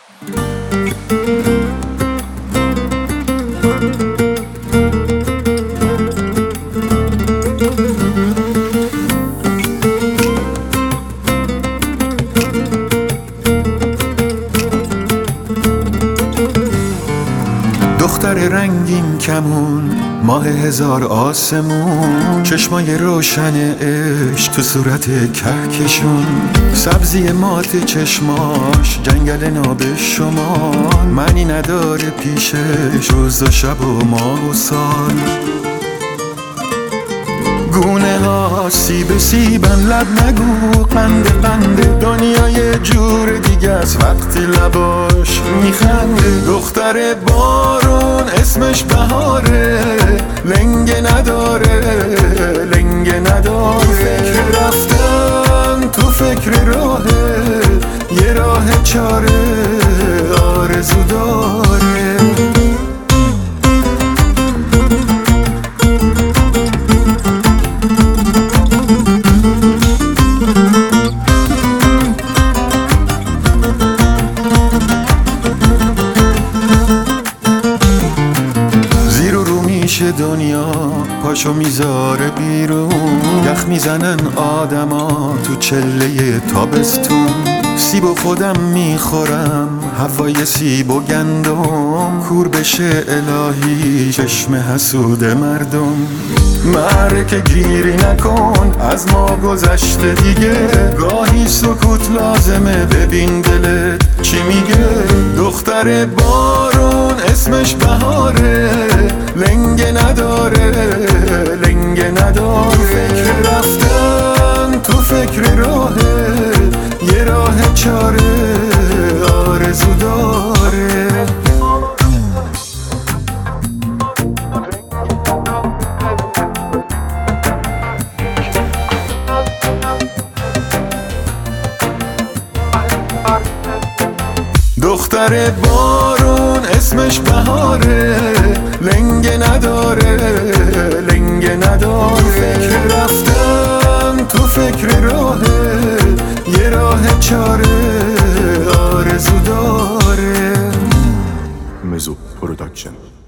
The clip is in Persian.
دختر رنگین کمون، ماه هزار آسمون، چشمای روشن عشق تو صورت کهکشون، سبزی مات چشماش جنگل ناب شمال، معنی نداره پیشش روز و شب و ماه و سال. گونه ها سیب سیبن، لب نگو قند قنده، دنیای جور دیگه از وقتی لباش میخنده. دختر بارون اسمش بهاره، لنگه نداره لنگه نداره. فکر رفتن تو فکر راهه، یه راه چاره آرزو داره. دنیا پاشو میذاره بیرون، یخ میزنن آدما تو چله تابستون. سیب و خودم میخورم، هوای سیب و گندم، کور بشه الهی چشم حسود مردم. معرکه گیری نکن، از ما گذشته دیگه، گاهی سکوت لازمه ببین دلت چی میگه. دختر بارون اسمش بهاره، لنگه نداره لنگه نداره. فکر رفتن تو فکر راهه، یه راه چاره آرزو داره. دختر بارون اسمش بهاره، لنگه نداره لنگه نداره. فکر رفتن تو فکر راهه، یه راه چاره آرزو داره. مزو پروداکشن.